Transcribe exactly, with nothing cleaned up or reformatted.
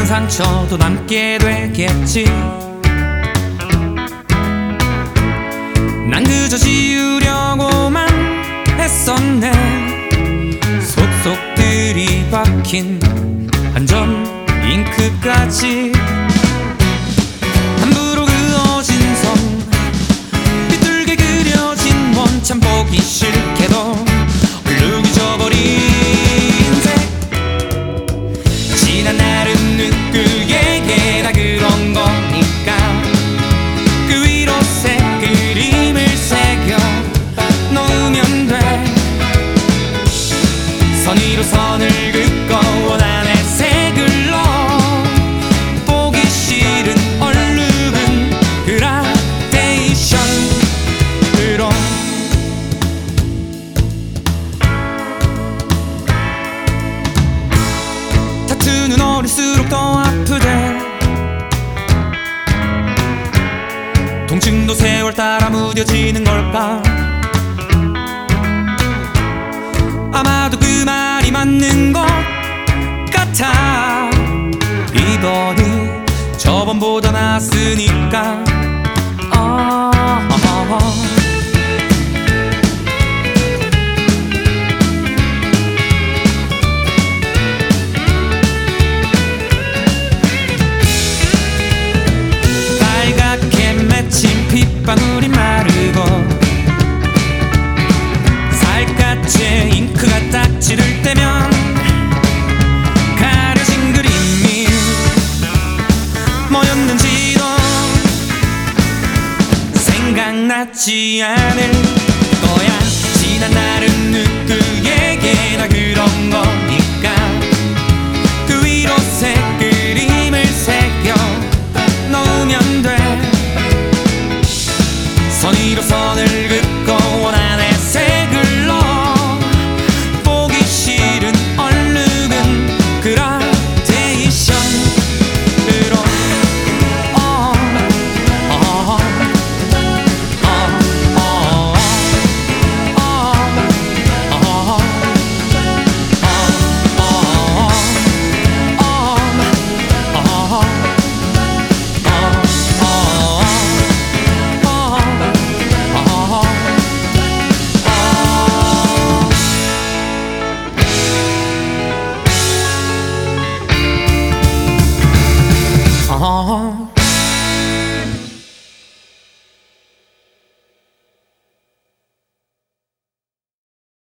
상처도 남게 되겠지. 난 그저 지우려고만 했었네. 속속 들이박힌 한 점 잉크까지. 함부로 그어진 선, 삐뚤게 그려진 원, 참 보기 싫게도 얼룩 잊어버린 색. 지난 날은 누구에게 다 그런 거니까 그 위로 새 그림을 새겨 놓으면 돼. 선 위로 선을 긋고 원한의 색을 넣어. 보기 싫은 얼룩은 그라데이션으로. 타투는 어릴수록 더 아프대. 통증도 세월 따라 무뎌지는 걸까. 아마도 그 말이 맞는 것 같아. 이번이 저번보다 낫으니까.